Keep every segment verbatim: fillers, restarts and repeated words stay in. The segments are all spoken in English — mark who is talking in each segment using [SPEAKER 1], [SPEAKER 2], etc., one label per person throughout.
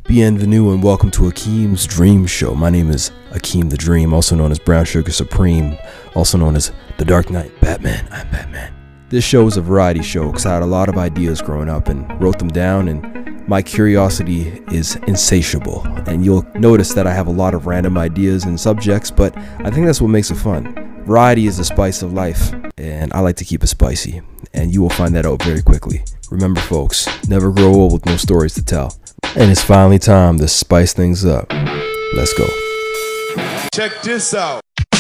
[SPEAKER 1] Bienvenue and welcome to Akeem's Dream Show. My name is Akeem the Dream, also known as Brown Sugar Supreme, also known as The Dark Knight Batman. I'm Batman. This show is a variety show because I had a lot of ideas growing up and wrote them down, and my curiosity is insatiable. And you'll notice that I have a lot of random ideas and subjects, but I think that's what makes it fun. Variety is the spice of life, and I like to keep it spicy, and you will find that out very quickly. Remember, folks, never grow old with no stories to tell. And it's finally time to spice things up. Let's go.
[SPEAKER 2] Check this out.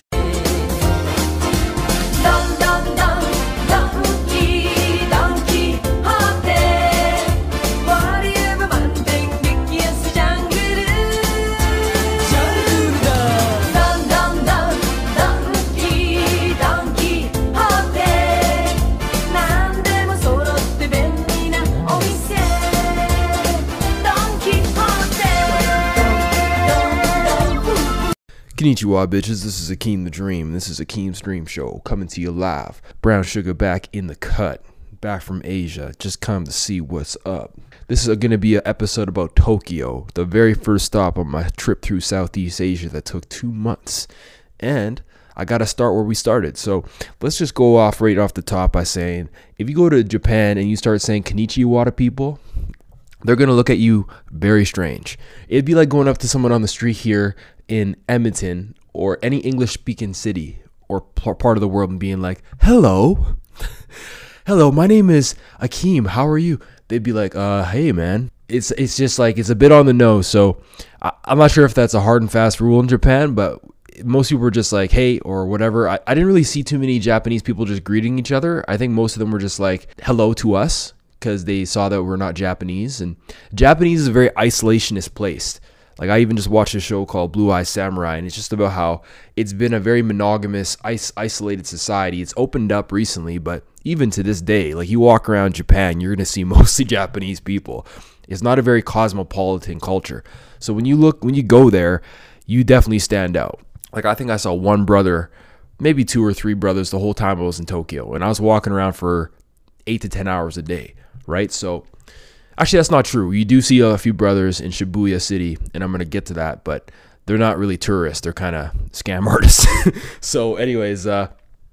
[SPEAKER 1] Konnichiwa, bitches. This is Akeem the Dream. This is Akeem's Dream Show, coming to you live. Brown Sugar back in the cut, back from Asia. Just come to see what's up. This is going to be an episode about Tokyo, the very first stop on my trip through Southeast Asia that took two months. And I got to start where we started. So let's just go off right off the top by saying, if you go to Japan and you start saying Konnichiwa to people, they're going to look at you very strange. It'd be like going up to someone on the street here in Edmonton or any English-speaking city or part of the world and being like, hello, hello, my name is Akeem. How are you? They'd be like, uh, hey, man. It's it's just like, it's a bit on the nose. So I, I'm not sure if that's a hard and fast rule in Japan, but most people were just like, hey, or whatever. I, I didn't really see too many Japanese people just greeting each other. I think most of them were just like, hello to us, because they saw that we're not Japanese. And Japanese is a very isolationist place. Like, I even just watched a show called Blue Eye Samurai, and it's just about how it's been a very monogamous, is- isolated society. It's opened up recently, but even to this day, like, you walk around Japan, you're going to see mostly Japanese people. It's not a very cosmopolitan culture. So when you look, when you go there, you definitely stand out. Like, I think I saw one brother, maybe two or three brothers the whole time I was in Tokyo, and I was walking around for eight to ten hours a day, right? So actually, that's not true. You do see a few brothers in Shibuya City, and I'm going to get to that, but they're not really tourists. They're kind of scam artists. So anyways, uh,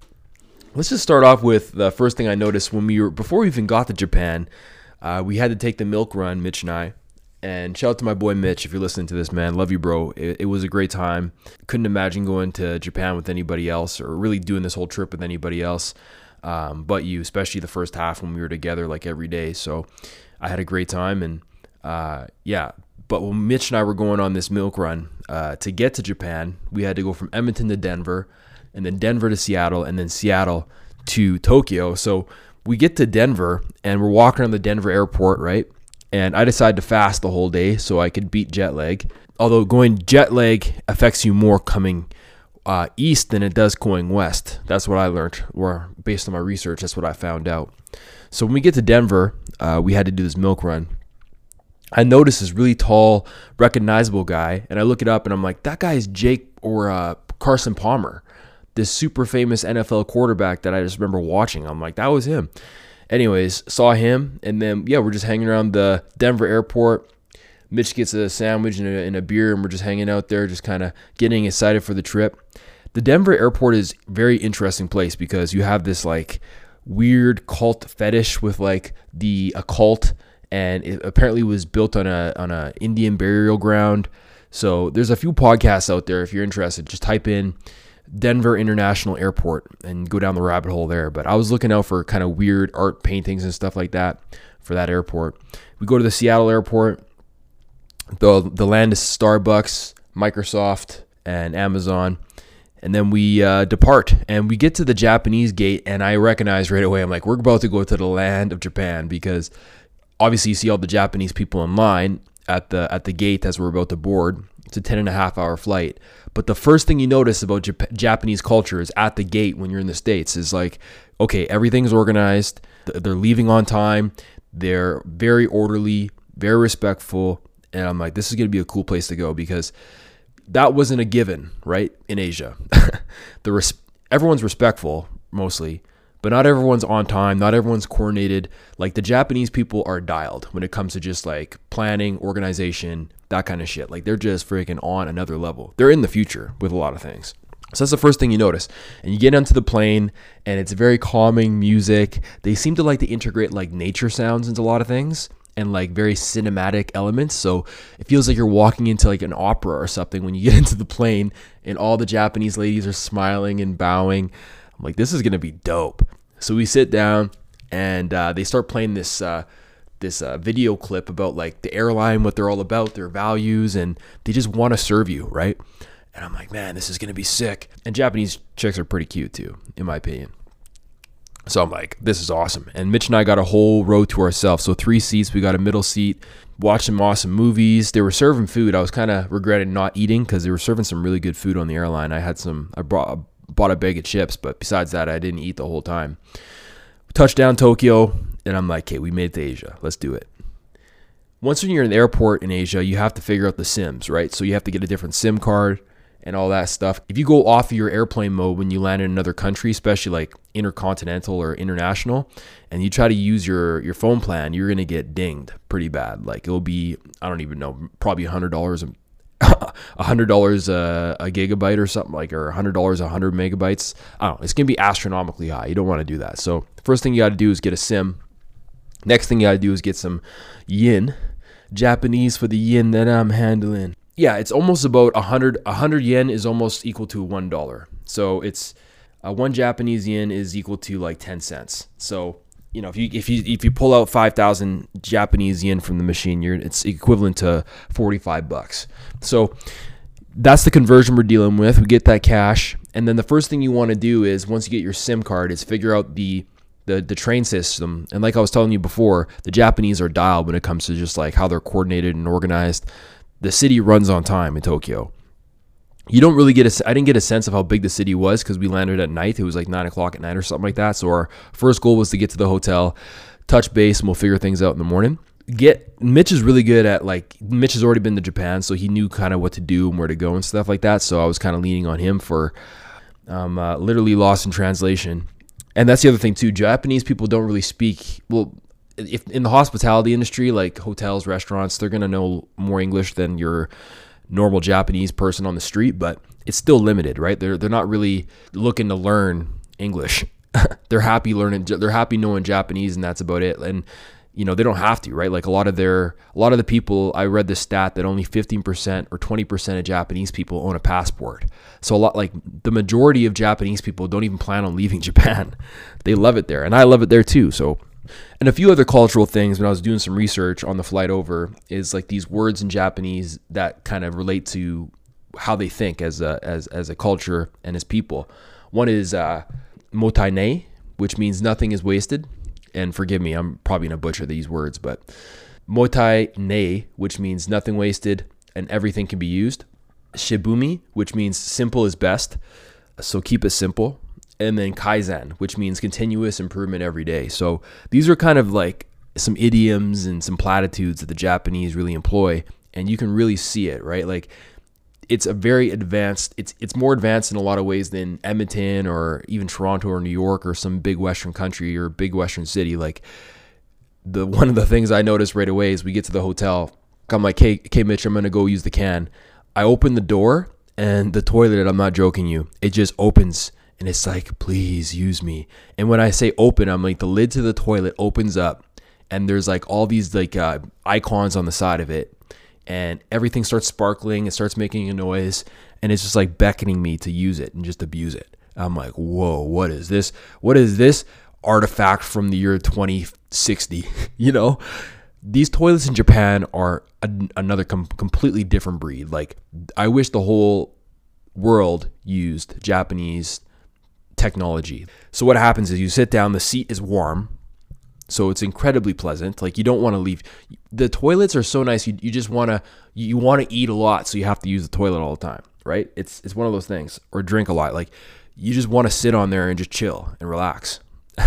[SPEAKER 1] let's just start off with the first thing I noticed when we were, before we even got to Japan, uh, we had to take the milk run, Mitch and I. And shout out to my boy Mitch, if you're listening to this, man. Love you, bro. It, it was a great time. Couldn't imagine going to Japan with anybody else or really doing this whole trip with anybody else um, but you, especially the first half when we were together like every day. So I had a great time, and uh, yeah. But when Mitch and I were going on this milk run, uh, to get to Japan, we had to go from Edmonton to Denver, and then Denver to Seattle, and then Seattle to Tokyo. So we get to Denver, and we're walking around the Denver airport, right? And I decided to fast the whole day so I could beat jet lag. Although going jet lag affects you more coming uh, east than it does going west. That's what I learned, or based on my research, that's what I found out. So when we get to Denver, uh, we had to do this milk run. I noticed this really tall, recognizable guy, and I look it up, and I'm like, that guy is Jake or uh, Carson Palmer, this super famous N F L quarterback that I just remember watching. I'm like, that was him. Anyways, saw him, and then, yeah, we're just hanging around the Denver airport. Mitch gets a sandwich and a, and a beer, and we're just hanging out there, just kind of getting excited for the trip. The Denver airport is a very interesting place because you have this, like, weird cult fetish with like the occult, and it apparently was built on a on a Indian burial ground. So there's a few podcasts out there if you're interested. Just type in Denver International Airport and go down the rabbit hole there. But I was looking out for kind of weird art paintings and stuff like that for that airport. We go to the Seattle airport. The the land is Starbucks, Microsoft, and Amazon. And then we uh, depart, and we get to the Japanese gate, and I recognize right away, I'm like, we're about to go to the land of Japan, because obviously you see all the Japanese people in line at the at the gate as we're about to board. It's a ten and a half hour flight. But the first thing you notice about Jap- Japanese culture is at the gate when you're in the States is like, okay, everything's organized. They're leaving on time. They're very orderly, very respectful. And I'm like, this is going to be a cool place to go, because that wasn't a given, right, in Asia. the res- Everyone's respectful, mostly, but not everyone's on time. Not everyone's coordinated. Like, the Japanese people are dialed when it comes to just, like, planning, organization, that kind of shit. Like they're just freaking on another level. They're in the future with a lot of things. So that's the first thing you notice. And you get onto the plane and it's very calming music. They seem to like to integrate like nature sounds into a lot of things and like very cinematic elements. So it feels like you're walking into like an opera or something when you get into the plane and all the Japanese ladies are smiling and bowing. I'm like, this is going to be dope. So we sit down and uh, they start playing this uh, this uh, video clip about like the airline, what they're all about, their values, and they just want to serve you, right? And I'm like, man, this is going to be sick. And Japanese chicks are pretty cute too, in my opinion. So I'm like, this is awesome. And Mitch and I got a whole row to ourselves. So three seats, we got a middle seat, watched some awesome movies. They were serving food. I was kind of regretting not eating because they were serving some really good food on the airline. I had some, I brought, bought a bag of chips, but besides that, I didn't eat the whole time. Touchdown Tokyo, and I'm like, okay, we made it to Asia. Let's do it. Once when you're in the airport in Asia, you have to figure out the SIMs, right? So you have to get a different SIM card and all that stuff. If you go off of your airplane mode when you land in another country, especially like intercontinental or international, and you try to use your, your phone plan, you're going to get dinged pretty bad. Like it'll be, I don't even know, probably one hundred dollars one hundred dollars a, a gigabyte or something like, or one hundred dollars a one hundred megabytes. I don't know. It's going to be astronomically high. You don't want to do that. So first thing you got to do is get a SIM. Next thing you got to do is get some yen, Japanese for the yen that I'm handling. Yeah, it's almost about one hundred, one hundred yen is almost equal to one dollar. So it's uh, one Japanese yen is equal to like ten cents. So, you know, if you if you if you pull out five thousand Japanese yen from the machine, you're it's equivalent to forty-five bucks. So that's the conversion we're dealing with. We get that cash, and then the first thing you want to do is once you get your SIM card is figure out the the the train system. And like I was telling you before, the Japanese are dialed when it comes to just like how they're coordinated and organized. The city runs on time in Tokyo. You don't really get a, I didn't get a sense of how big the city was because we landed at night. It was like nine o'clock at night or something like that. So our first goal was to get to the hotel, touch base, and we'll figure things out in the morning. Get Mitch is really good at like, Mitch has already been to Japan, so he knew kind of what to do and where to go and stuff like that. So I was kind of leaning on him for um, uh, literally lost in translation. And that's the other thing too. Japanese people don't really speak, well, if in the hospitality industry, like hotels, restaurants, they're going to know more English than your normal Japanese person on the street, but it's still limited, right? They're they're not really looking to learn English. They're happy learning, they're happy knowing Japanese, and that's about it. And you know, they don't have to, right? Like a lot of their a lot of the people, I read this stat that only fifteen percent or twenty percent of Japanese people own a passport. So a lot, like the majority of Japanese people don't even plan on leaving Japan. They love it there, and I love it there too. So, and a few other cultural things when I was doing some research on the flight over is like these words in Japanese that kind of relate to how they think as a as as a culture and as people. One is uh, motai ne, which means nothing is wasted. And forgive me, I'm probably going to butcher these words, but motai ne, which means nothing wasted and everything can be used. Shibumi, which means simple is best, so keep it simple. And then kaizen, which means continuous improvement every day. So these are kind of like some idioms and some platitudes that the Japanese really employ, and you can really see it, right? Like it's a very advanced, it's it's more advanced in a lot of ways than Edmonton or even Toronto or New York or some big Western country or big Western city. Like the one of the things I noticed right away is we get to the hotel. I'm like, hey, okay, Mitch, I'm going to go use the can. I open the door and the toilet, I'm not joking you, it just opens and it's like, please use me. And when I say open, I'm like the lid to the toilet opens up and there's like all these like uh, icons on the side of it. And everything starts sparkling, it starts making a noise, and it's just like beckoning me to use it and just abuse it. I'm like, whoa, what is this? What is this artifact from the year twenty sixty? You know, these toilets in Japan are a, another com- completely different breed. Like, I wish the whole world used Japanese technology. So what happens is you sit down, the seat is warm. So it's incredibly pleasant. Like you don't want to leave. The toilets are so nice. You you just want to you want to eat a lot, so you have to use the toilet all the time, right? It's it's one of those things. Or drink a lot. Like you just want to sit on there and just chill and relax.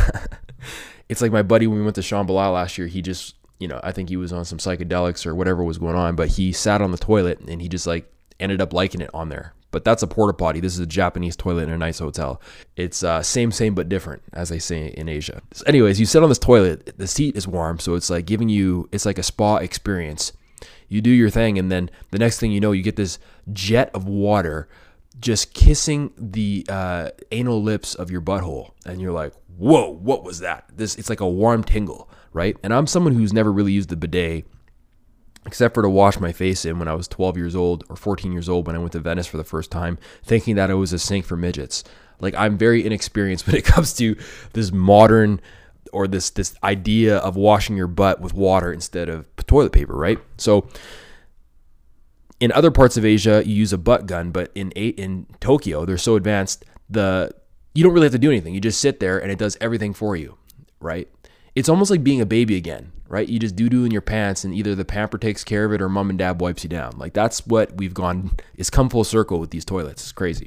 [SPEAKER 1] It's like my buddy when we went to Shambhala last year. He just, you know, I think he was on some psychedelics or whatever was going on, but he sat on the toilet and he just like ended up liking it on there. But that's a porta potty. This is a Japanese toilet in a nice hotel. It's uh, same, same, but different, as they say in Asia. So anyways, you sit on this toilet. The seat is warm, so it's like giving you, it's like a spa experience. You do your thing, and then the next thing you know, you get this jet of water just kissing the uh, anal lips of your butthole, and you're like, whoa, what was that? This It's like a warm tingle, right? And I'm someone who's never really used the bidet, except for to wash my face in when I was twelve years old or fourteen years old when I went to Venice for the first time, thinking that it was a sink for midgets. Like, I'm very inexperienced when it comes to this modern or this this idea of washing your butt with water instead of toilet paper, right? So in other parts of Asia, you use a butt gun, but in in Tokyo, they're so advanced, the you don't really have to do anything. You just sit there and it does everything for you, right? It's almost like being a baby again, right? You just doo-doo in your pants and either the pamper takes care of it or mom and dad wipes you down. Like, that's what we've gone, it's come full circle with these toilets. It's crazy.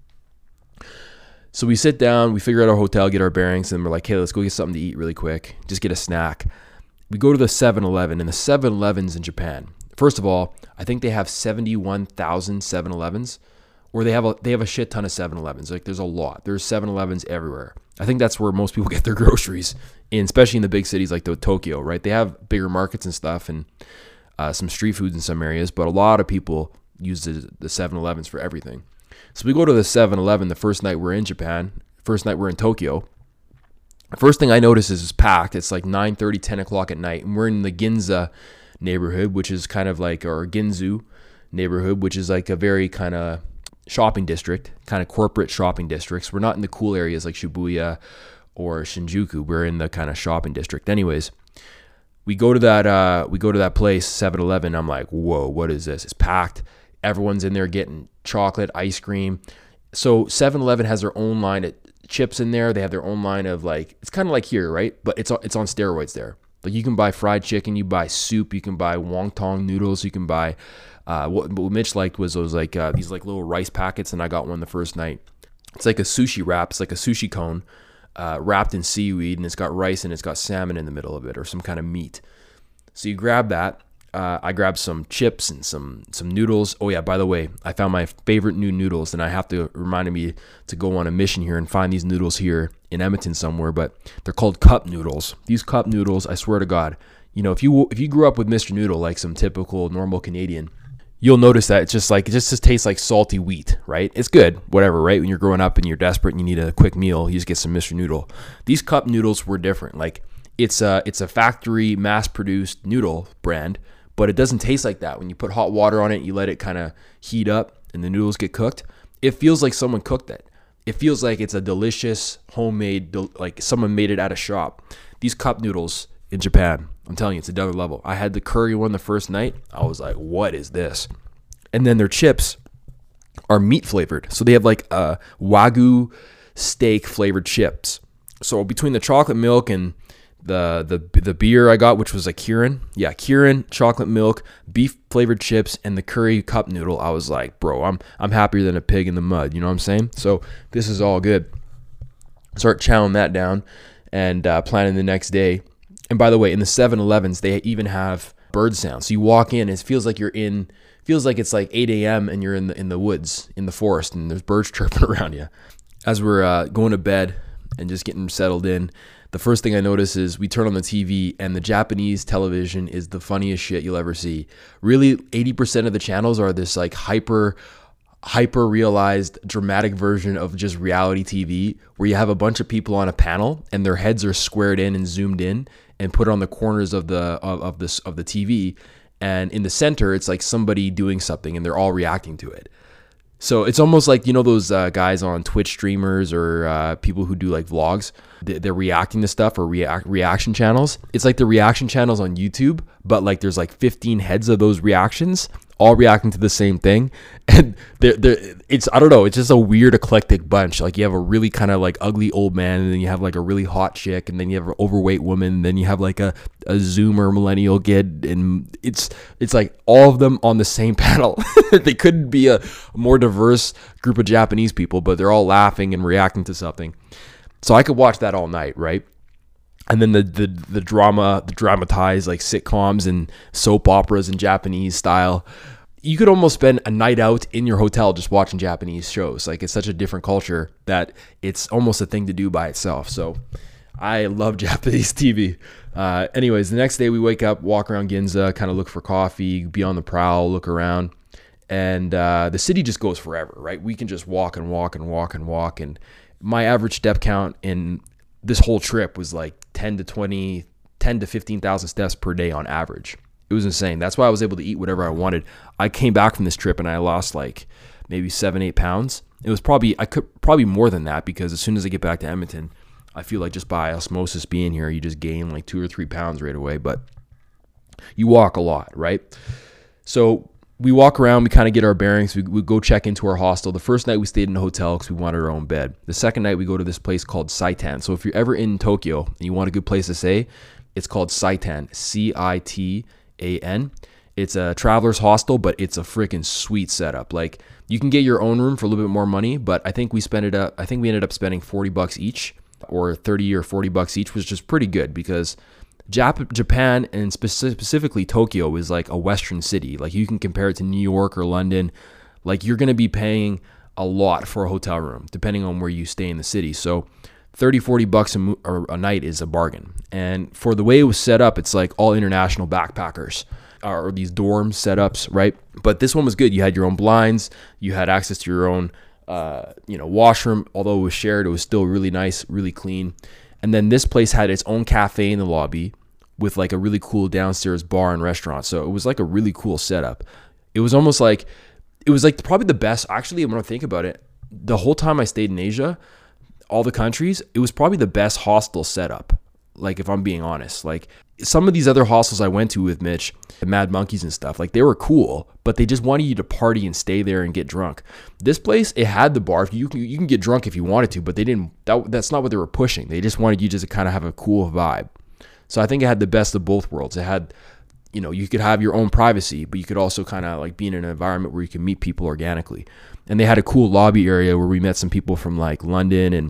[SPEAKER 1] So we sit down, we figure out our hotel, get our bearings, and we're like, hey, let's go get something to eat really quick. Just get a snack. We go to the seven eleven, and the seven elevens in Japan, first of all, I think they have seventy-one thousand seven elevens, or they have a they have a shit ton of seven elevens. Like, there's a lot. There's seven elevens everywhere. I think that's where most people get their groceries, in, especially in the big cities like the Tokyo, right? They have bigger markets and stuff, and uh, some street foods in some areas, but a lot of people use the, the seven elevens for everything. So we go to the seven eleven the first night we're in Japan, first night we're in Tokyo. First thing I notice is it's packed. It's like nine thirty, ten o'clock at night, and we're in the Ginza neighborhood, which is kind of like, or Ginzu neighborhood, which is like a very kind of shopping district, kind of corporate shopping districts. We're not in the cool areas like Shibuya or Shinjuku. We're in the kind of shopping district. Anyways, we go to that uh, we go to that place, seven eleven. I'm like, whoa, what is this? It's packed. Everyone's in there getting chocolate, ice cream. So seven eleven has their own line of chips in there. They have their own line of, like, it's kind of like here, right? But it's it's on steroids there. Like, you can buy fried chicken, you buy soup, you can buy wonton noodles, you can buy uh, what, what Mitch liked was those like uh, these like little rice packets, and I got one the first night. It's like a sushi wrap. It's like a sushi cone uh, wrapped in seaweed, and it's got rice and it's got salmon in the middle of it, or some kind of meat. So you grab that. Uh, I grabbed some chips and some some noodles. Oh yeah, by the way, I found my favorite new noodles, and I have to remind me to go on a mission here and find these noodles here in Edmonton somewhere. But they're called cup noodles. These cup noodles, I swear to God, you know, if you if you grew up with Mister Noodle, like some typical normal Canadian, you'll notice that it's just like it just, just tastes like salty wheat, right? It's good, whatever, right? When you're growing up and you're desperate and you need a quick meal, you just get some Mister Noodle. These cup noodles were different. Like, it's a it's a factory mass-produced noodle brand. But it doesn't taste like that. When you put hot water on it, you let it kind of heat up and the noodles get cooked. It feels like someone cooked it. It feels like it's a delicious, homemade, like someone made it at a shop. These cup noodles in Japan, I'm telling you, it's another level. I had the curry one the first night. I was like, what is this? And then their chips are meat flavored. So they have like a Wagyu steak flavored chips. So between the chocolate milk and The, the the beer I got, which was a Kirin. Yeah, Kirin, chocolate milk, beef flavored chips, and the curry cup noodle. I was like, bro, I'm I'm happier than a pig in the mud. You know what I'm saying? So this is all good. Start chowing that down and uh, planning the next day. And by the way, in the seven elevens, they even have bird sounds. So you walk in, it feels like you're in, feels like it's like eight a.m. and you're in the in the woods, in the forest, and there's birds chirping around you. As we're uh, going to bed and just getting settled in, the first thing I notice is we turn on the T V, and the Japanese television is the funniest shit you'll ever see. Really, eighty percent of the channels are this like hyper, hyper realized dramatic version of just reality T V, where you have a bunch of people on a panel and their heads are squared in and zoomed in and put on the corners of the of, of this of the T V, and in the center it's like somebody doing something and they're all reacting to it. So it's almost like, you know, those uh, guys on Twitch streamers or uh, people who do like vlogs, they're reacting to stuff, or react reaction channels. It's like the reaction channels on YouTube, but like there's like fifteen heads of those reactions all reacting to the same thing. And they're, they're, it's, I don't know, it's just a weird eclectic bunch. Like, you have a really kind of like ugly old man, and then you have like a really hot chick, and then you have an overweight woman, and then you have like a, a Zoomer millennial kid, and it's it's like all of them on the same panel. They couldn't be a more diverse group of Japanese people, but they're all laughing and reacting to something. So I could watch that all night, right? And then the, the the drama, the dramatized like sitcoms and soap operas in Japanese style. You could almost spend a night out in your hotel just watching Japanese shows. Like, it's such a different culture that it's almost a thing to do by itself. So I love Japanese T V. Uh, anyways, the next day we wake up, walk around Ginza, kind of look for coffee, be on the prowl, look around. And uh, the city just goes forever, right? We can just walk and walk and walk and walk. And my average step count in this whole trip was like ten to twenty, ten to fifteen thousand steps per day on average. It was insane. That's why I was able to eat whatever I wanted. I came back from this trip and I lost like maybe seven, eight pounds. It was probably, I could probably more than that, because as soon as I get back to Edmonton, I feel like just by osmosis being here, you just gain like two or three pounds right away. But you walk a lot, right? So we walk around, we kind of get our bearings. We, we go check into our hostel. The first night we stayed in a hotel because we wanted our own bed. The second night we go to this place called Seitan. So if you're ever in Tokyo and you want a good place to stay, it's called Seitan, C I T A N. It's a traveler's hostel, but it's a freaking sweet setup. Like, you can get your own room for a little bit more money, but I think we spent it up, I think we ended up spending forty bucks each, or thirty or forty bucks each, which is pretty good, because Jap- Japan, and speci- specifically Tokyo, is like a Western city. Like, you can compare it to New York or London. Like, you're going to be paying a lot for a hotel room, depending on where you stay in the city. So thirty, forty bucks a, mo- or a night is a bargain. And for the way it was set up, it's like all international backpackers, or these dorm setups, right? But this one was good. You had your own blinds. You had access to your own, uh, you know, washroom. Although it was shared, it was still really nice, really clean. And then this place had its own cafe in the lobby with like a really cool downstairs bar and restaurant. So it was like a really cool setup. It was almost like, it was like probably the best, actually, when I think about it, the whole time I stayed in Asia, all the countries, it was probably the best hostel setup. Like, if I'm being honest, like some of these other hostels I went to with Mitch, the Mad Monkeys and stuff, like they were cool, but they just wanted you to party and stay there and get drunk. This place, it had the bar. You can you can get drunk if you wanted to, but they didn't. That, that's not what they were pushing. They just wanted you just to kind of have a cool vibe. So I think it had the best of both worlds. It had, you know, you could have your own privacy, but you could also kind of like be in an environment where you can meet people organically. And they had a cool lobby area where we met some people from like London and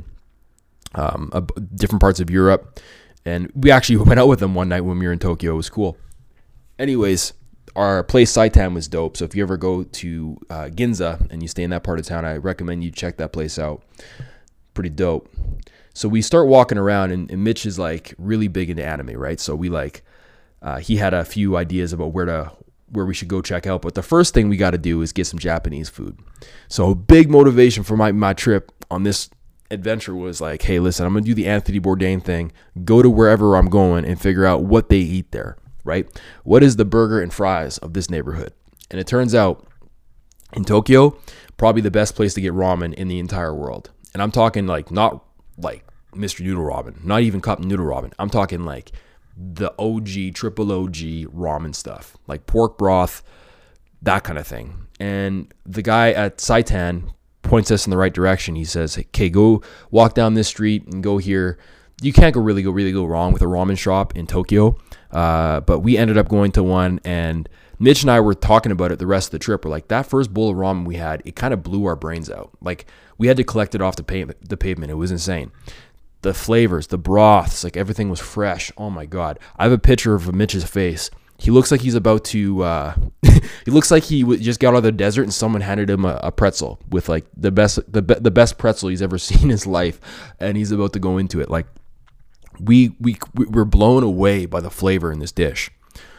[SPEAKER 1] um, uh, different parts of Europe. And we actually went out with them one night when we were in Tokyo. It was cool. Anyways, our place Seitan was dope. So if you ever go to uh, Ginza and you stay in that part of town, I recommend you check that place out. Pretty dope. So we start walking around, and, and Mitch is like really big into anime, right? So we like, uh, he had a few ideas about where to, where we should go check out. But the first thing we got to do is get some Japanese food. So big motivation for my, my trip on this adventure was like, hey, listen, I'm going to do the Anthony Bourdain thing, go to wherever I'm going and figure out what they eat there, right? What is the burger and fries of this neighborhood? And it turns out in Tokyo, probably the best place to get ramen in the entire world. And I'm talking like, not like Mister Noodle Ramen, not even Cup Noodle Ramen. I'm talking like the O G, triple O G ramen stuff, like pork broth, that kind of thing. And the guy at Seitan points us in the right direction. He says, okay, go walk down this street and go here. You can't go really go really go wrong with a ramen shop in Tokyo. Uh, but we ended up going to one, and Mitch and I were talking about it the rest of the trip. We're like, that first bowl of ramen we had, it kind of blew our brains out. Like, we had to collect it off the pavement. The pavement. It was insane. The flavors, the broths, like everything was fresh. Oh my God. I have a picture of Mitch's face. He looks like he's about to, uh, he looks like he w- just got out of the desert and someone handed him a, a pretzel with like the best, the, be- the best pretzel he's ever seen in his life. And he's about to go into it. Like, we, we, we were blown away by the flavor in this dish.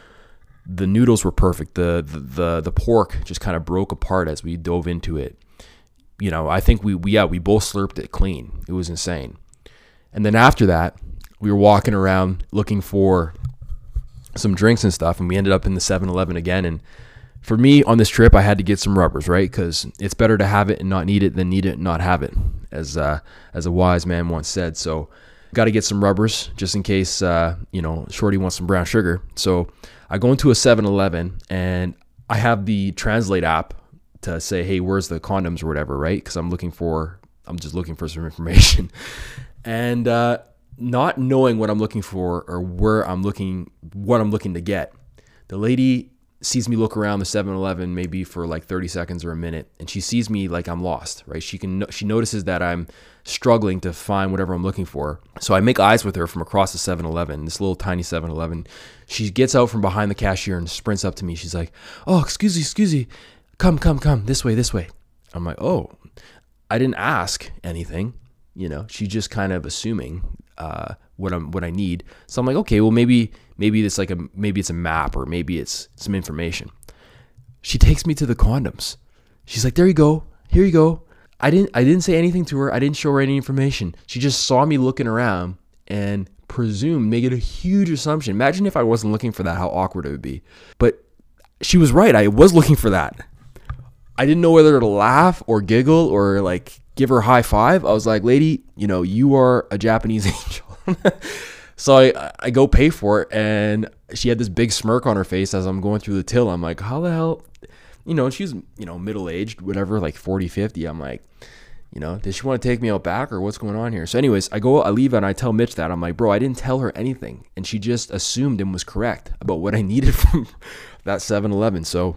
[SPEAKER 1] The noodles were perfect. The, the, the, the pork just kind of broke apart as we dove into it. You know, I think we, we, yeah, we both slurped it clean. It was insane. And then after that, we were walking around looking for some drinks and stuff, and we ended up in the seven eleven again. And for me on this trip, I had to get some rubbers, right? Because it's better to have it and not need it than need it and not have it, as uh, as a wise man once said. So got to get some rubbers just in case, uh, you know, Shorty wants some brown sugar. So I go into a seven eleven, and I have the Translate app to say, hey, where's the condoms or whatever, right? Because I'm looking for, I'm just looking for some information. And uh, not knowing what I'm looking for or where I'm looking, what I'm looking to get, the lady sees me look around the seven eleven maybe for like thirty seconds or a minute, and she sees me like I'm lost, right? She can, she notices that I'm struggling to find whatever I'm looking for. So I make eyes with her from across the seven eleven, this little tiny seven eleven. She gets out from behind the cashier and sprints up to me. She's like, oh, excuse me, excuse me. Come, come, come, this way, this way. I'm like, oh, I didn't ask anything. You know, she's just kind of assuming uh, what I'm what I need. So I'm like, okay, well maybe maybe it's like a maybe it's a map or maybe it's some information. She takes me to the condoms. She's like, there you go, here you go. I didn't I didn't say anything to her. I didn't show her any information. She just saw me looking around and presumed, make it a huge assumption. Imagine if I wasn't looking for that, how awkward it would be. But she was right. I was looking for that. I didn't know whether to laugh or giggle or like give her a high five. I was like, lady, you know, you are a Japanese angel. So I, I go pay for it, and she had this big smirk on her face as I'm going through the till. I'm like, how the hell, you know, she's, you know, middle-aged, whatever, like forty, fifty. I'm like, you know, does she want to take me out back or what's going on here? So anyways, I go, I leave and I tell Mitch that. I'm like, bro, I didn't tell her anything. And she just assumed and was correct about what I needed from that seven eleven. So,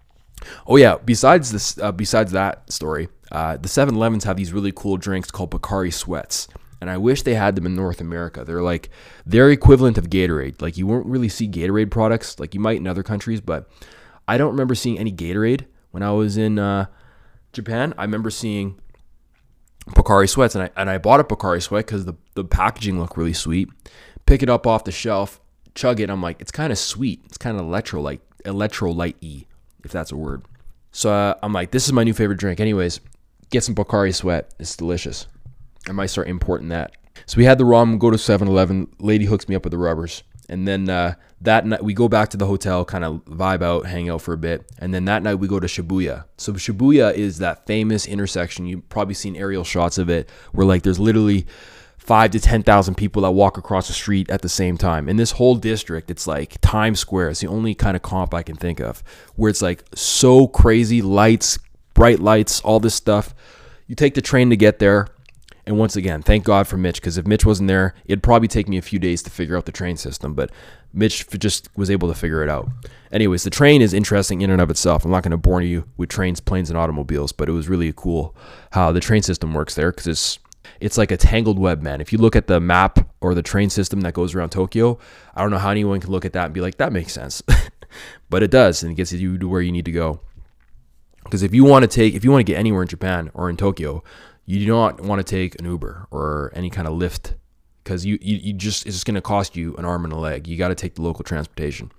[SPEAKER 1] oh yeah, besides this, uh, besides that story, uh, the seven elevens have these really cool drinks called Pocari Sweats. And I wish they had them in North America. They're like, they're equivalent of Gatorade. Like you won't really see Gatorade products like you might in other countries, but I don't remember seeing any Gatorade when I was in uh, Japan. I remember seeing Pocari Sweats, and I and I bought a Pocari Sweat because the, the packaging looked really sweet. Pick it up off the shelf, chug it. I'm like, it's kind of sweet. It's kind of electrolyte, electrolyte-y, if that's a word. So uh, I'm like, this is my new favorite drink. Anyways, get some Pocari Sweat. It's delicious. I might start importing that. So we had the rum, go to seven eleven. Lady hooks me up with the rubbers. And then uh, that night, we go back to the hotel, kind of vibe out, hang out for a bit. And then that night, we go to Shibuya. So Shibuya is that famous intersection. You've probably seen aerial shots of it, where like there's literally five to ten thousand people that walk across the street at the same time. In this whole district, it's like Times Square. It's the only kind of comp I can think of, where it's like so crazy, lights, bright lights, all this stuff. You take the train to get there. And once again, thank God for Mitch, because if Mitch wasn't there, it'd probably take me a few days to figure out the train system. But Mitch just was able to figure it out. Anyways, the train is interesting in and of itself. I'm not going to bore you with trains, planes, and automobiles, but it was really cool how the train system works there, because it's it's like a tangled web, man. If you look at the map or the train system that goes around Tokyo, I don't know how anyone can look at that and be like, that makes sense. But it does, and it gets you to where you need to go. Because if you want to take, if you want to get anywhere in Japan or in Tokyo, you do not want to take an Uber or any kind of Lyft, because you, you, you just it's just going to cost you an arm and a leg. You got to take the local transportation.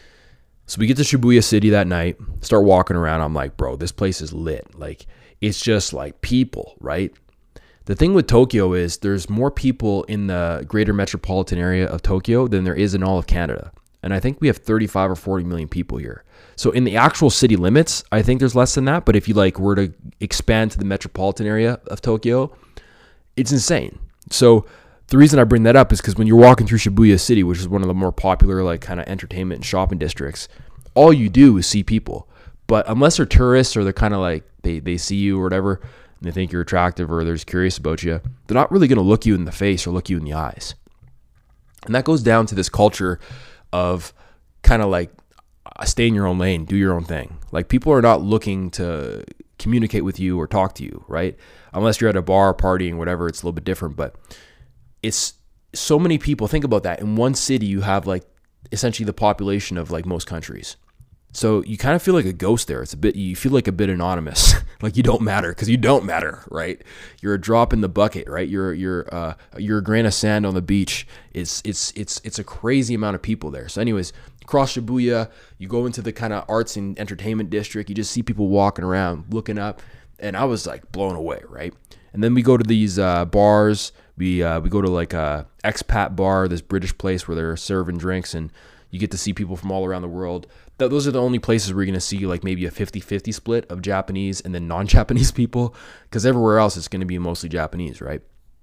[SPEAKER 1] So we get to Shibuya City that night, start walking around. I'm like, bro, this place is lit. Like, it's just like people, right? The thing with Tokyo is there's more people in the greater metropolitan area of Tokyo than there is in all of Canada. And I think we have thirty-five or forty million people here. So in the actual city limits, I think there's less than that. But if you like were to expand to the metropolitan area of Tokyo, it's insane. So the reason I bring that up is because when you're walking through Shibuya City, which is one of the more popular like kind of entertainment and shopping districts, all you do is see people. But unless they're tourists or they're kind of like they, they see you or whatever, and they think you're attractive or they're just curious about you, they're not really going to look you in the face or look you in the eyes. And that goes down to this culture of kind of like stay in your own lane, do your own thing. Like people are not looking to communicate with you or talk to you, right? Unless you're at a bar partying, whatever, it's a little bit different. But it's so many people. Think about that. In one city, you have like essentially the population of like most countries. So you kind of feel like a ghost there. It's a bit, you feel like a bit anonymous, like you don't matter, because you don't matter, right? You're a drop in the bucket, right? You're you're uh, you're a grain of sand on the beach. It's it's it's it's a crazy amount of people there. So, anyways, cross Shibuya, you go into the kind of arts and entertainment district. You just see people walking around, looking up, and I was like blown away, right? And then we go to these uh, bars. We uh, we go to like a expat bar, this British place where they're serving drinks, and you get to see people from all around the world. Th- those are the only places where you're going to see like maybe a fifty-fifty split of Japanese and then non-Japanese people, because everywhere else it's going to be mostly Japanese, right?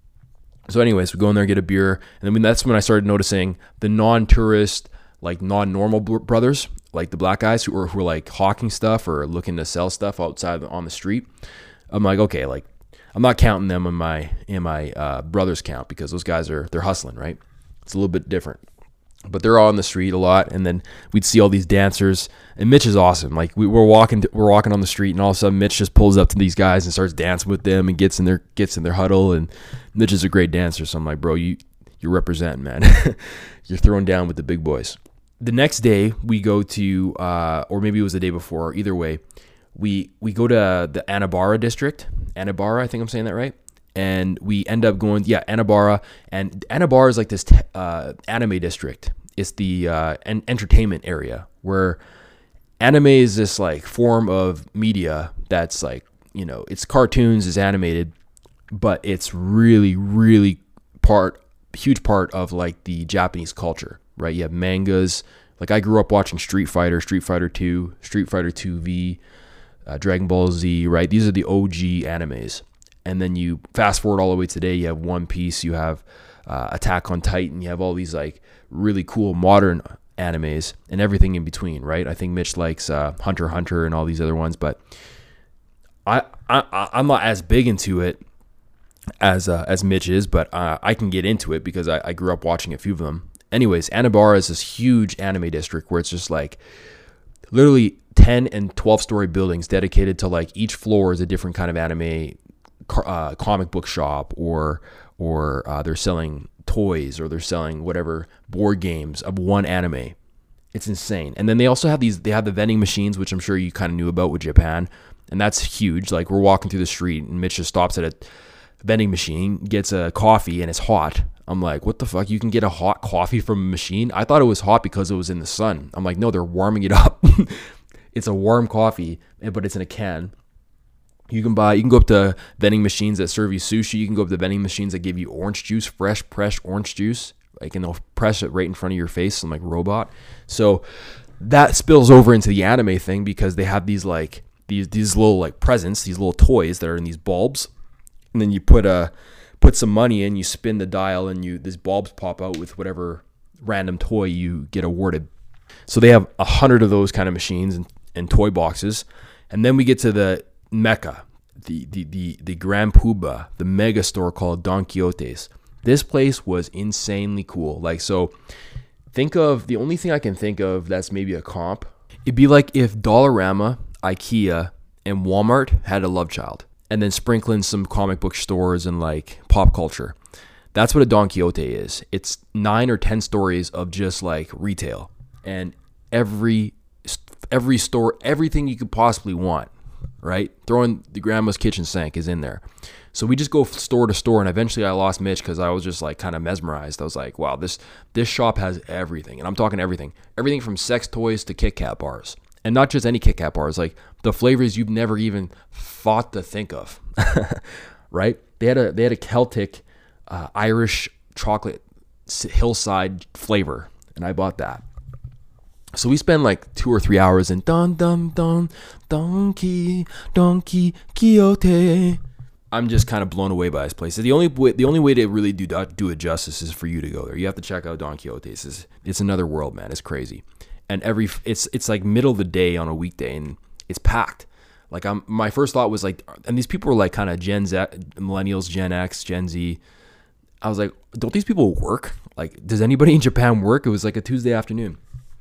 [SPEAKER 1] So anyways, we go in there, get a beer, and then that's when I started noticing the non-tourist, like non-normal br- brothers, like the black guys who are, who are like hawking stuff or looking to sell stuff outside on the street. I'm like, okay, like I'm not counting them in my in my uh, brothers count, because those guys are they're hustling, right? It's a little bit different. But they're all on the street a lot, and then we'd see all these dancers. And Mitch is awesome. Like we were walking, we're walking on the street, and all of a sudden Mitch just pulls up to these guys and starts dancing with them, and gets in their gets in their huddle. And Mitch is a great dancer, so I'm like, bro, you you're representing, man. You're throwing down with the big boys. The next day we go to, uh, or maybe it was the day before. Either way, we we go to the Anabara district. Anabara, I think I'm saying that right. and we end up going, yeah, Anabara. And Anabara is like this t- uh, anime district. It's the uh, an entertainment area where anime is this like form of media that's like, you know, it's cartoons, it's animated, but it's really, really part, huge part of like the Japanese culture, right? You have mangas. Like I grew up watching Street Fighter, Street Fighter two, Street Fighter two V, uh, Dragon Ball Z, right? These are the O G animes. And then you fast forward all the way to today, you have One Piece, you have uh, Attack on Titan, you have all these like really cool modern animes and everything in between, right? I think Mitch likes uh, Hunter x Hunter and all these other ones, but I, I I'm not as big into it as uh, as Mitch is, but uh, I can get into it because I, I grew up watching a few of them. Anyways, Anabara is this huge anime district where it's just like literally ten and twelve story buildings dedicated to like each floor is a different kind of anime uh, comic book shop, or or uh, they're selling toys, or they're selling whatever board games of one anime. It's insane. And then they also have these, they have the vending machines, which I'm sure you kind of knew about with Japan. And that's huge. Like we're walking through the street and Mitch just stops at a vending machine, gets a coffee, and it's hot. I'm like, what the fuck? You can get a hot coffee from a machine? I thought it was hot because it was in the sun. I'm like, no, they're warming it up. It's a warm coffee, but it's in a can. You can buy, you can go up to vending machines that serve you sushi. You can go up to vending machines that give you orange juice, fresh, fresh orange juice. Like, and they'll press it right in front of your face. I'm like, robot. So that spills over into the anime thing because they have these like, these these little like presents, these little toys that are in these bulbs, and then you put a put some money in, you spin the dial, and you these bulbs pop out with whatever random toy you get awarded. So they have a hundred of those kind of machines and, and toy boxes, and then we get to the Mecca, the the the the Grand Puba, the mega store called Don Quixote's. This place was insanely cool. Like, so think of the only thing I can think of that's maybe a comp. It'd be like if Dollarama, IKEA, and Walmart had a love child, and then sprinkle in some comic book stores and like pop culture. That's what a Don Quixote is. It's nine or ten stories of just like retail, and every every store, everything you could possibly want, right? Throwing the grandma's kitchen sink is in there. So we just go store to store, and eventually I lost Mitch because I was just like kind of mesmerized. I was like, wow, this this shop has everything, and I'm talking everything, everything from sex toys to Kit Kat bars. And not just any Kit Kat bars, like the flavors you've never even thought to think of, right? They had a they had a Celtic uh, Irish chocolate hillside flavor, and I bought that. So we spend like two or three hours in Don Don Don Donkey Donkey Quixote. I'm just kind of blown away by this place. The only way, the only way to really do do it justice is for you to go there. You have to check out Don Quixote's. It's, it's another world, man. It's crazy. And every it's it's like middle of the day on a weekday, and it's packed. Like I'm my first thought was like, and these people were like kind of Gen Z, millennials, Gen X, Gen Z. I was like, don't these people work? Like, does anybody in Japan work? It was like a Tuesday afternoon.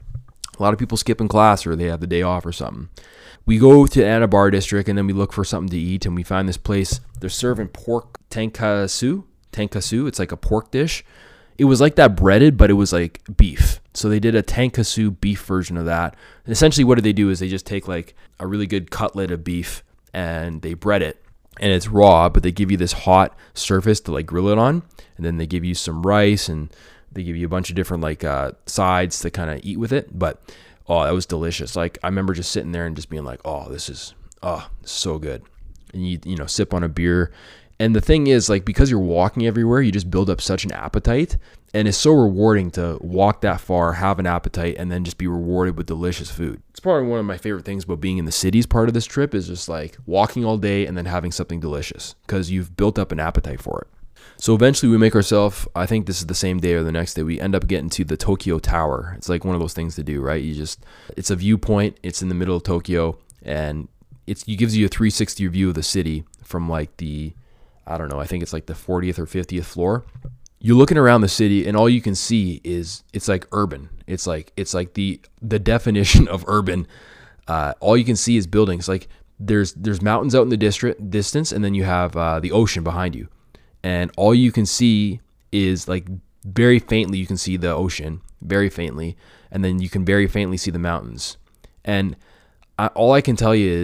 [SPEAKER 1] A lot of people skipping class, or they have the day off or something. We go to Anabara district, and then we look for something to eat, and we find this place. They're serving pork tankasu. Tankasu. It's like a pork dish. It was like that breaded, but it was like beef. So they did a tankasu beef version of that. And essentially what do they do is they just take like a really good cutlet of beef and they bread it, and it's raw, but they give you this hot surface to like grill it on. And then they give you some rice, and they give you a bunch of different like uh, sides to kind of eat with it. But oh, that was delicious. Like I remember just sitting there and just being like, oh, this is, oh, this is so good. And you, you know, sip on a beer. And the thing is, like, because you're walking everywhere, you just build up such an appetite, and it's so rewarding to walk that far, have an appetite, and then just be rewarded with delicious food. It's probably one of my favorite things about being in the cities part of this trip is just like walking all day and then having something delicious because you've built up an appetite for it. So eventually we make ourselves, I think this is the same day or the next day, we end up getting to the Tokyo Tower. It's like one of those things to do, right? You just, it's a viewpoint. It's in the middle of Tokyo, and it's, it gives you a three sixty view of the city from like the, I don't know, I think it's like the fortieth or fiftieth floor. You're looking around the city, and all you can see is it's like urban. It's like it's like the the definition of urban. Uh, all you can see is buildings. Like there's there's mountains out in the district distance, and then you have uh, the ocean behind you, and all you can see is like very faintly you can see the ocean, very faintly, and then you can very faintly see the mountains. And I, all I can tell you is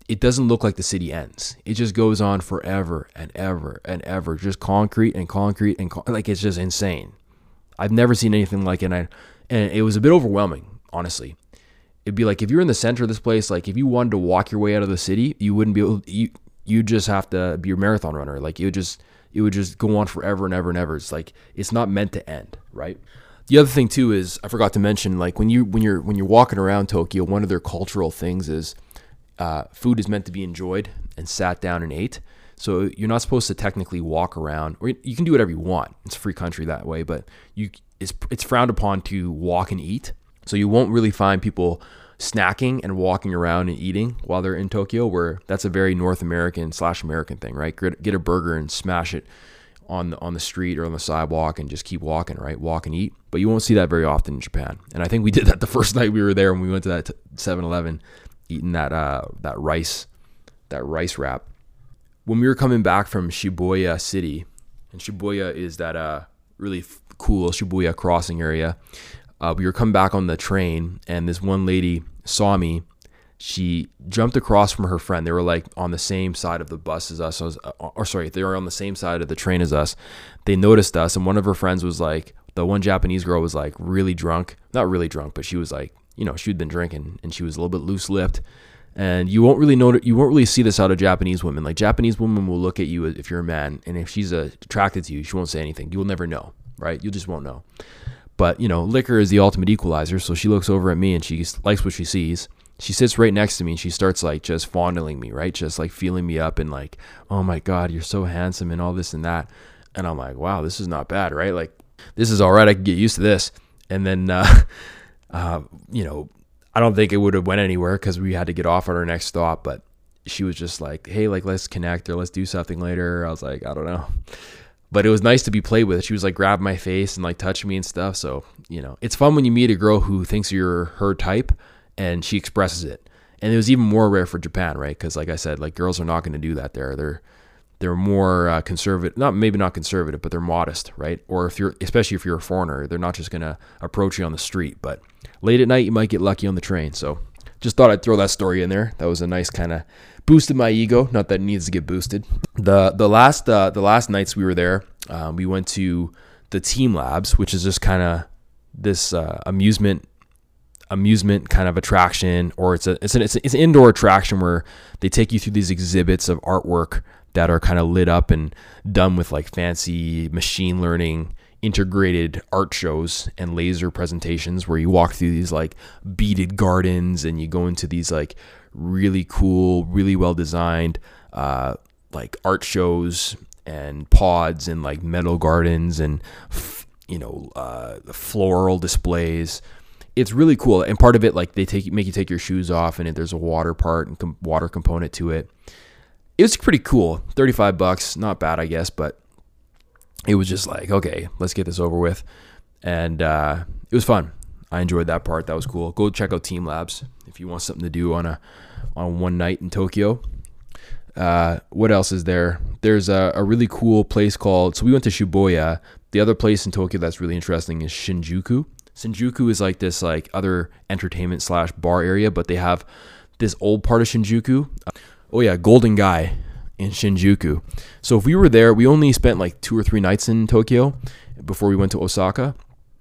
[SPEAKER 1] it doesn't look like the city ends. It just goes on forever and ever and ever, just concrete and concrete and con- like it's just insane. I've never seen anything like it, and, I, and it was a bit overwhelming, honestly. It'd be like if you're in the center of this place, like if you wanted to walk your way out of the city, you wouldn't be able. You you just have to be a marathon runner. Like it would just it would just go on forever and ever and ever. It's like it's not meant to end, right? The other thing too is I forgot to mention, like when you when you're when you're walking around Tokyo, one of their cultural things is uh, food is meant to be enjoyed and sat down and ate. So you're not supposed to technically walk around, or you can do whatever you want. It's a free country that way, but you it's it's frowned upon to walk and eat. So you won't really find people snacking and walking around and eating while they're in Tokyo, where that's a very North American slash American thing, right? Get, get a burger and smash it on the, on the street or on the sidewalk and just keep walking, right? Walk and eat. But you won't see that very often in Japan. And I think we did that the first night we were there when we went to that seven eleven, eating that uh, that rice, that rice wrap. When we were coming back from Shibuya City, and Shibuya is that uh, really f- cool Shibuya crossing area, Uh, we were coming back on the train, and this one lady saw me. She jumped across from her friend. They were like on the same side of the bus as us, or sorry, they were on the same side of the train as us. They noticed us, and one of her friends was like, the one Japanese girl was like really drunk, not really drunk, but she was like, you know, she'd been drinking, and she was a little bit loose-lipped. And you won't really know, you won't really see this out of Japanese women. Like Japanese women will look at you if you're a man, and if she's uh, attracted to you, she won't say anything. You will never know, right? You just won't know. But, you know, liquor is the ultimate equalizer. So she looks over at me and she likes what she sees. She sits right next to me and she starts like just fondling me, right? Just like feeling me up and like, oh my God, you're so handsome and all this and that. And I'm like, wow, this is not bad, right? Like, this is all right. I can get used to this. And then, uh, uh, you know, I don't think it would have went anywhere because we had to get off at our next stop. But she was just like, hey, like, let's connect or let's do something later. I was like, I don't know. But it was nice to be played with. She was like grabbing my face and like touching me and stuff. So, you know, it's fun when you meet a girl who thinks you're her type and she expresses it. And it was even more rare for Japan, right? Because like I said, like girls are not going to do that there. They're they're more uh, conservative, not maybe not conservative, but they're modest, right? Or if you're, especially if you're a foreigner, they're not just going to approach you on the street. But late at night, you might get lucky on the train. So just thought I'd throw that story in there. That was a nice kind of boosted my ego. Not that it needs to get boosted. The the last uh, the last nights we were there, um, we went to the Team Labs, which is just kind of this uh, amusement amusement kind of attraction, or it's a it's an it's, a, it's an indoor attraction where they take you through these exhibits of artwork that are kind of lit up and done with like fancy machine learning integrated art shows and laser presentations, where you walk through these like beaded gardens and you go into these like really cool, really well designed uh, like art shows and pods and like metal gardens and you know uh, floral displays. It's really cool, and part of it, like they take make you take your shoes off, and there's a water part and com- water component to it. It was pretty cool. thirty-five bucks, not bad, I guess, but it was just like, okay, let's get this over with. And uh, it was fun. I enjoyed that part. That was cool. Go check out Team Labs if you want something to do on a on one night in Tokyo. Uh, what else is there? There's a, a really cool place called, so we went to Shibuya. The other place in Tokyo that's really interesting is Shinjuku. Shinjuku is like this like other entertainment slash bar area, but they have this old part of Shinjuku. Oh yeah, Golden Guy in Shinjuku. So if we were there, we only spent like two or three nights in Tokyo before we went to Osaka.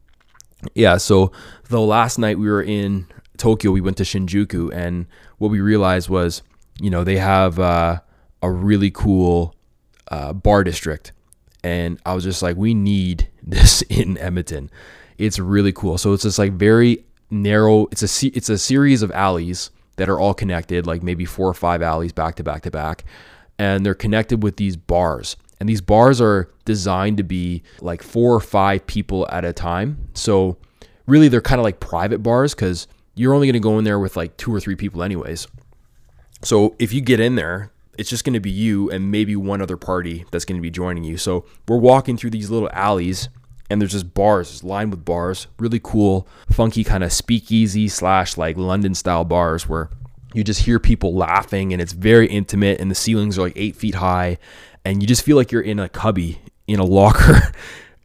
[SPEAKER 1] Yeah, so the last night we were in Tokyo, we went to Shinjuku, and what we realized was, you know, they have uh, a really cool uh, bar district, and I was just like, we need this in Edmonton. It's really cool. So it's just like very narrow. It's a it's a series of alleys that are all connected, like maybe four or five alleys back to back to back. And they're connected with these bars. And these bars are designed to be like four or five people at a time. So really they're kind of like private bars, because you're only going to go in there with like two or three people anyways. So if you get in there, it's just going to be you and maybe one other party that's going to be joining you. So we're walking through these little alleys, and there's just bars, it's lined with bars, really cool, funky kind of speakeasy slash like London style bars where you just hear people laughing, and it's very intimate, and the ceilings are like eight feet high, and you just feel like you're in a cubby in a locker.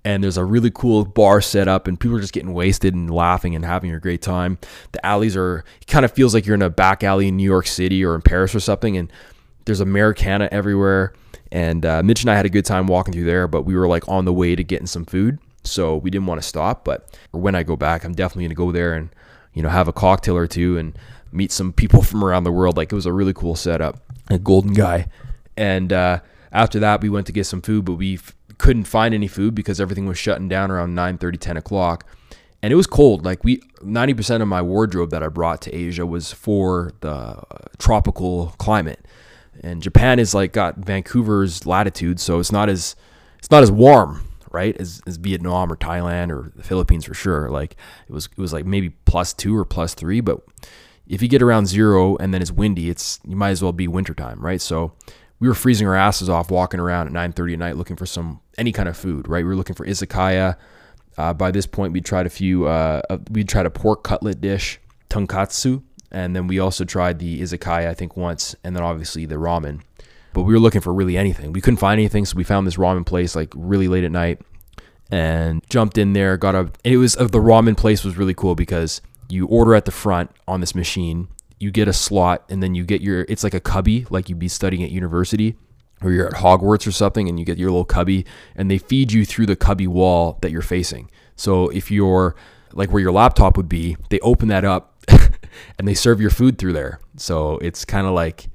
[SPEAKER 1] and there's a really cool bar set up, and people are just getting wasted and laughing and having a great time. The alleys are, it kind of feels like you're in a back alley in New York City or in Paris or something, and there's Americana everywhere. And uh, Mitch and I had a good time walking through there, but we were like on the way to getting some food, so we didn't want to stop. But when I go back, I'm definitely gonna go there and, you know, have a cocktail or two and meet some people from around the world. Like, it was a really cool setup, a golden guy. And uh, after that, we went to get some food, but we f- couldn't find any food because everything was shutting down around nine thirty, ten o'clock. And it was cold. Like, we ninety percent of my wardrobe that I brought to Asia was for the uh, tropical climate. And Japan is like got Vancouver's latitude, so it's not as it's not as warm, right, as, as Vietnam or Thailand or the Philippines for sure. Like, it was it was like maybe plus two or plus three, but if you get around zero and then it's windy, it's you might as well be wintertime, right? So we were freezing our asses off walking around at nine thirty at night looking for some any kind of food, right? We were looking for izakaya. Uh, by this point, we tried a few. Uh, we tried a pork cutlet dish, tonkatsu, and then we also tried the izakaya, I think, once, and then obviously the ramen. But we were looking for really anything. We couldn't find anything, so we found this ramen place like really late at night, and jumped in there. Got a. And it was uh, the ramen place was really cool because you order at the front on this machine, you get a slot, and then you get your. It's like a cubby, like you'd be studying at university, or you're at Hogwarts or something, and you get your little cubby, and they feed you through the cubby wall that you're facing. So if you're like where your laptop would be, they open that up and they serve your food through there. So it's kind of like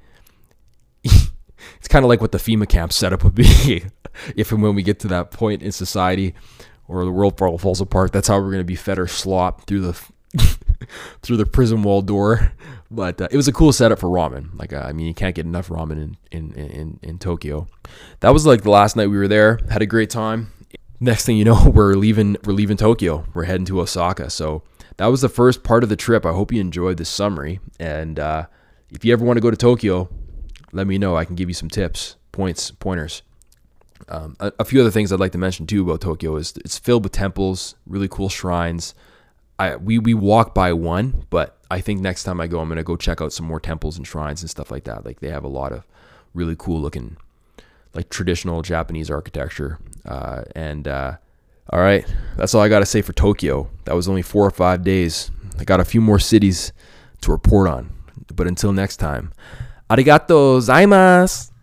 [SPEAKER 1] it's kind of like what the FEMA camp setup would be if and when we get to that point in society or the world falls apart. That's how we're going to be fed our slop through the through the prison wall door. But uh, it was a cool setup for ramen. Like, uh, I mean, you can't get enough ramen in, in, in, in Tokyo. That was like the last night we were there. Had a great time. Next thing you know, we're leaving, we're leaving Tokyo. We're heading to Osaka. So that was the first part of the trip. I hope you enjoyed this summary. And uh, if you ever want to go to Tokyo, let me know. I can give you some tips, points, pointers. Um, a, a few other things I'd like to mention too about Tokyo is it's filled with temples, really cool shrines. I we we walk by one, but I think next time I go, I'm gonna go check out some more temples and shrines and stuff like that. Like, they have a lot of really cool looking, like, traditional Japanese architecture. Uh, and uh, all right, that's all I gotta say for Tokyo. That was only four or five days. I got a few more cities to report on, but until next time, arigato gozaimasu.